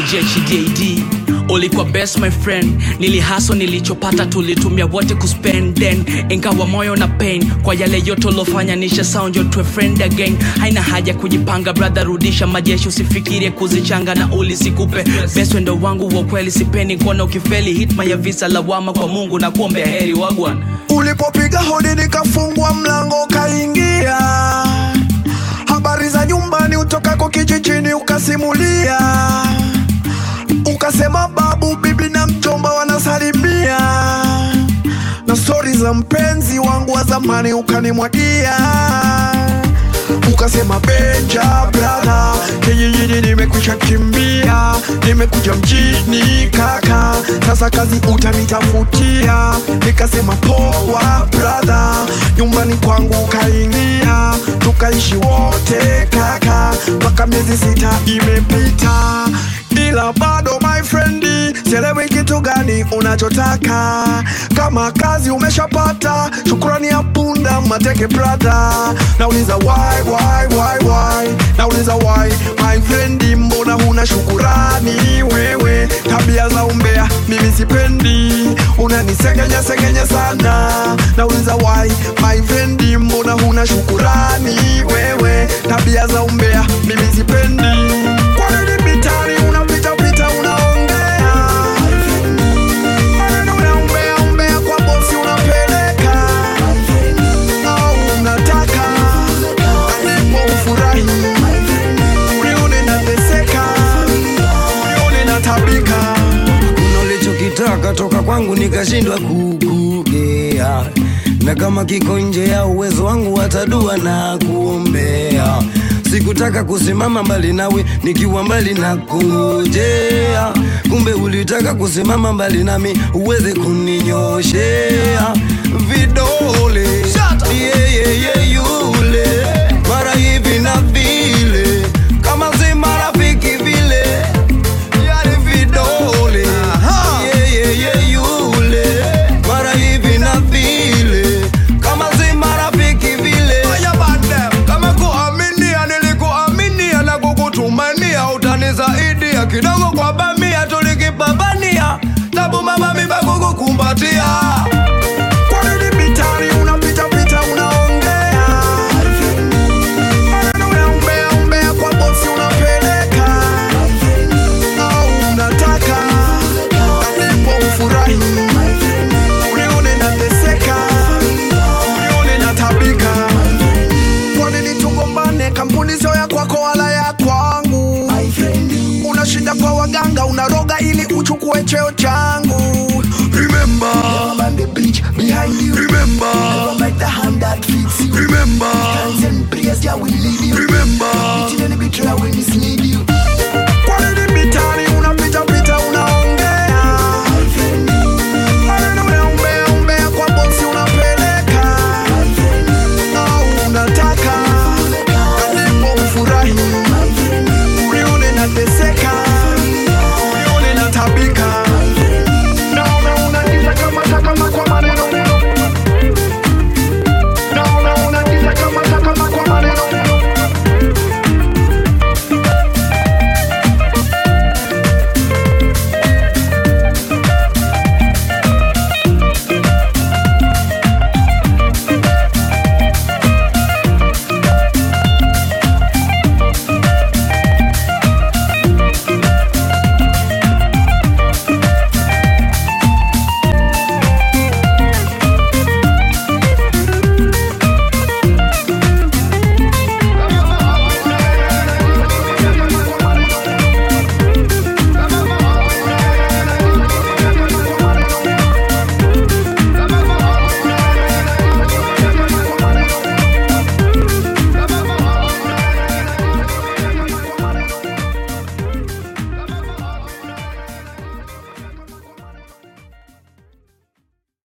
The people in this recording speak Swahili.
JHDAD ulikuwa best my friend, nilihaso nilichopata tulitumia wote kuspend, then ingawa moyo na pain kwa yale yote ulofanya nisha sound your to a friend again. Haina haja kujipanga brother, rudisha majeshi, usifikirie kuzichanga na ulisikupe best wendo wangu wa kweli, sipeni kuona ukifeli hitma ya visa lawama kwa Mungu na kuombea heri wagwan. Ulipopiga hodi nikafungua mlango kaingia, habari za nyumbani utokako kijijini ukasimulia, ukasema babu bibi na mjomba wanasalimia, na story za mpenzi wangu wa zamani ukanimwagia, ukasema Benja brother, kijijini nimekwisha kimbia, nimekuja mjini kaka, sasa kazi utanitafutia. Nikasema poa brother, nyumbani kwangu kaingia, tukaishi wote kaka, mpaka miezi 6 imepita, ila bado my friendi, sielewi kitu gani unachotaka. Kama kazi umeshapata, shukrani ya punda mateke brother. Nauliza why, nauliza why my friendi, mbona huna shukurani wewe? Tabia za umbea mimi sipendi, unanisengenya sengenya sana. Nauliza why my friendi, mbona huna shukurani wewe? Tabia za umbea mimi sipendi. Kwa nini mitani unapita unaongea maneno ya umbea kwa bosi unapeleka, au unataka ndipo ufurahi unione nateseka, unione natabika? Unalichokitaka toka kwangu nikashindwa kukugea, na kama kiko nje ya uwezo wangu watadua na kuombea. Sikutaka kusimama mbali nawe nikiwa mbali na kungojea, kumbe ulitaka kusimama mbali nami uweze kuninyoshea vidole. Yeah, yule mara hivi na vile, kama si marafiki vile, yale vidole. Yeah, yule mara hivi na vile, kama si marafiki vile. Kama kuaminia nilikuaminia na kukutumania, utanisaidia kidogo kwa bamia tulikipambania, tabu mama miba kukukumbatia. Kwa nini mitani unapita unaongea maneno ya umbea kwa bosi unapeleka, au unataka ndipo ufurahi unione nateseka, unione natabika? Kwa nini tugombane? Kampuni sio ya kwako wala ya kwangu, unashinda kwa waganga unaroga ili uchukue cheo changu. Remember, never the bridge behind you. Remember, never make the hand that fits you. Remember, hands and prayers that will lead you. Remember, eating any betrayal when you sleep.